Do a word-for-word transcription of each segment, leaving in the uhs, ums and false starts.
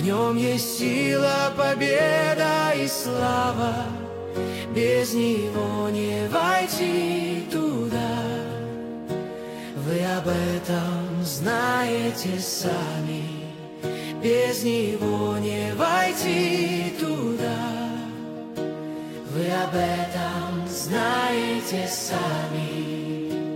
В нем есть сила, победа и слава, без него не войти туда. Вы об этом знаете сами, без него не войти туда. Вы об этом знаете сами.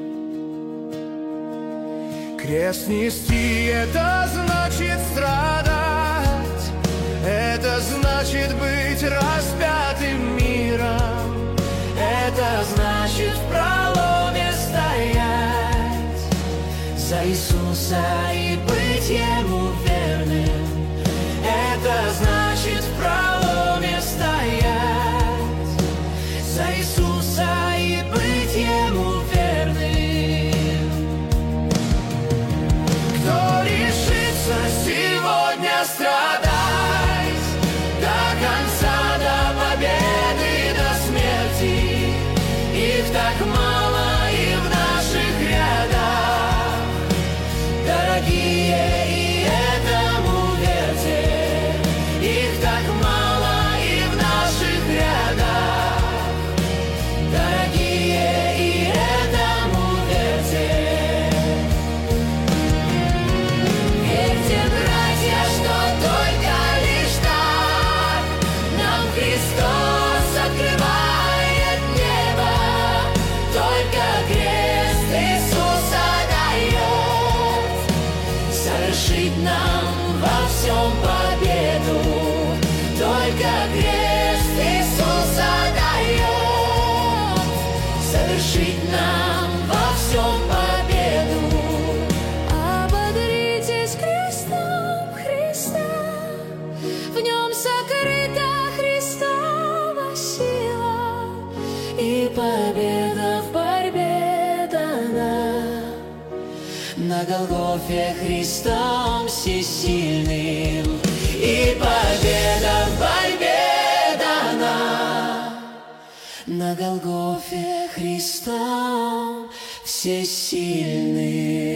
Крест нести — это значит страдать, это значит быть распятым миром, это значит в проломе стоять за Иисуса и быть Ему верным. Это значит в проломе стоять за Иисуса и быть Ему верным. Кто решится сегодня страдать до конца, до победы, до смерти? Их так мало и в наших рядах, дорогие, и этому верьте. Их так мало и в наших рядах, дорогие, и этому верьте. Верьте, братья, что только лишь так нам Христос открывает небо. Только крест Иисуса дает совершить нам во всем победу. Только крест Иисуса дает совершить нам во всем победу. Ободритесь крестом Христа, в нем сокрыта Христова сила, и победа в борьбе дана. На Голгофе Христом всесильным, и победа в борьбе дана. На Голгофе Христом всесильным.